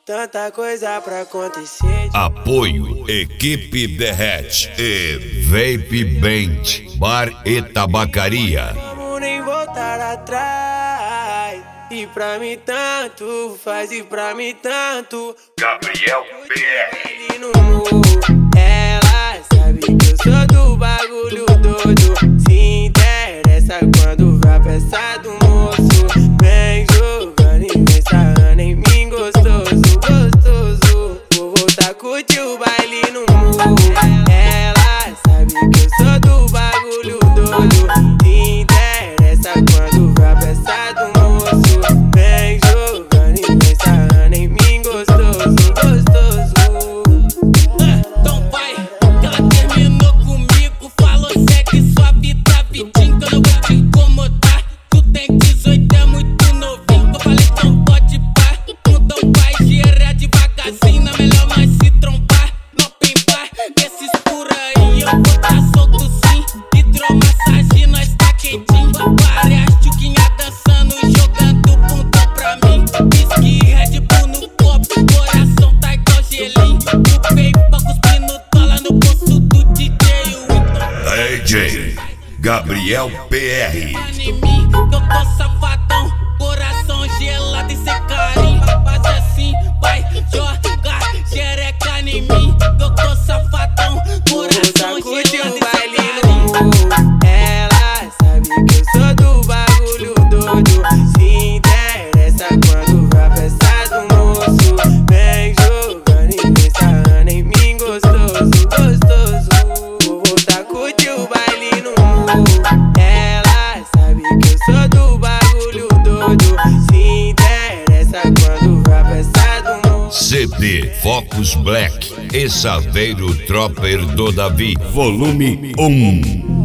tanta coisa pra acontecer. Apoio Equipe Derrete e Vape Band, Bar e Tabacaria. Vamos nem voltar atrás. E pra mim tanto faz, e pra mim tanto. Gabriel PR. No morro, ela sabe que eu sou do bagulho doido. Se interessa quando vai peça do moço. Vem jogando e vem sarrando em mim gostoso, gostoso. Vou voltar a curtir o baile no morro. Ela sabe que eu sou do bagulho doido. Se interessa quando vai peça do moço. Vem jogando e vem sarrando em mim gostoso, gostoso. Então vai, que ela terminou comigo. Falou, segue sua vida, vidinho, que eu não vou te incomodar. Tu tem 18, é muito novinho. Eu falei, então pode pá. Então vai, gira devagarzinho. É melhor nós se trombar, não pimbar. Desses por aí eu vou tá solto sim. Hidromassagem, nós tá quentinho. Várias tchuquinhas dançando e jogando bunda pra mim. Whisky, Red Bull no copo, coração tá igual gelinho. Chupei pra cuspir no dólar no bolso do DJ DJ Gabriel PR. em mim, que eu tô safadão, coração gelado e sem carinho. Faz assim, vai jogar xereca em mim, que eu tô safadão, coração Curte gelado o e baile sem no carinho. morro. Ela sabe que eu sou do bagulho doido. Se interessa quando vai peça do moço. Vem jogando e vem sarrando em mim gostoso, gostoso. Vou voltar a curtir o baile no morro. Ela sabe que eu sou do bagulho doido. Se interessa quando vai peça do moço. CD Focus Black e Saveiro Tropper do Davi, volume 1.